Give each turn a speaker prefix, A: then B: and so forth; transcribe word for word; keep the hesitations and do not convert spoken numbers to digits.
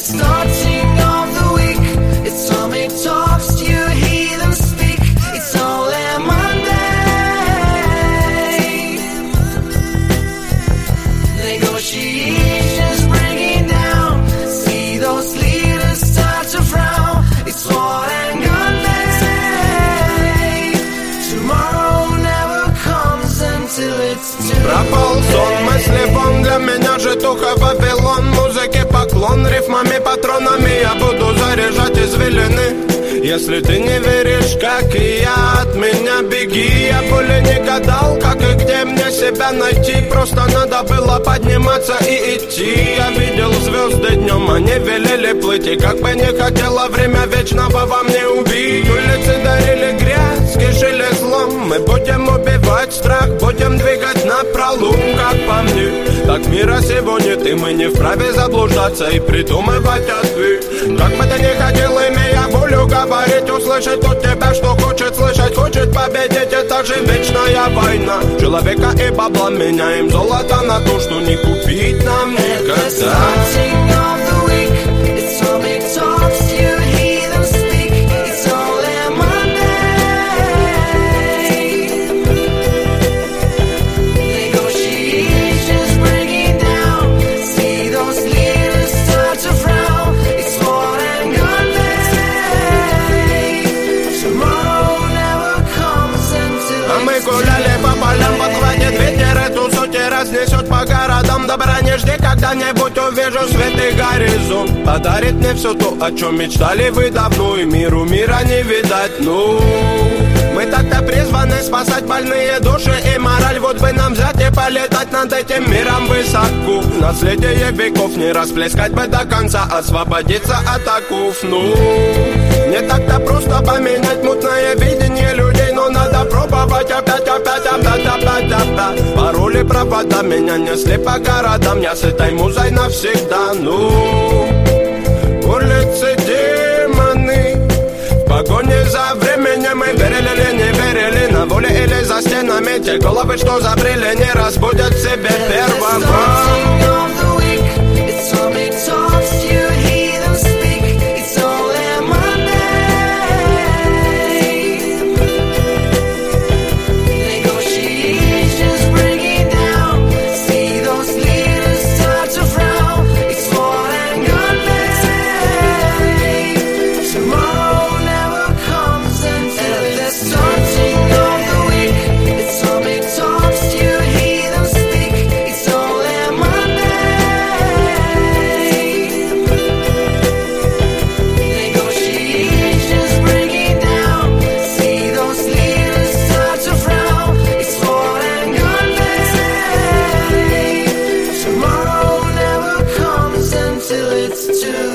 A: starting of the week. It's Tommy Talks, you hear them speak. It's only Monday. Negotiations breaking down. See those leaders start to frown. It's war and gun day. Tomorrow never comes until it's too
B: Пропал сон, мысли вон, для меня житуха Вавилон. Музыке поклон, рифмами, патронами я буду заряжать извилины. Если ты не веришь, как и я, от меня беги. Я более не гадал, как и где мне себя найти. Просто надо было подниматься и идти. Я видел звезды днем, они велели плыть. И как бы не хотела время вечного во мне убить. Улицы дарили грязь, кишили злом. Мы будем убивать страх, будем двигать напролом, как по мне. Так мира сегодня ты, мы не вправе заблуждаться и придумывать ответ. Как бы ты ни хотел, имея волю говорить, услышать от тебя, что хочет слышать, хочет победить. Это же вечная война человека и бабла. Меняем золото на то, что не купить нам никогда. Разнесет по городам, добра не жди, когда-нибудь увижу свет и горизонт. Подарит мне все то, о чем мечтали вы давно, и миру мира не видать, ну. Мы так-то призваны спасать больные души и мораль. Вот бы нам взять и полетать над этим миром высоко. Наследие веков не расплескать бы до конца, освободиться от оков, ну. Не так-то просто поменять мутное видение людей, но надо пробовать опять, опять, опять, опять, опять. Пароли, провода меня несли по городам, я с этой музой навсегда, ну. Улицы демоны, в погоне за временем мы верили или не верили, на воле или за стенами. Те головы, что забрели, не разбудят в себе первого.
A: Till it's too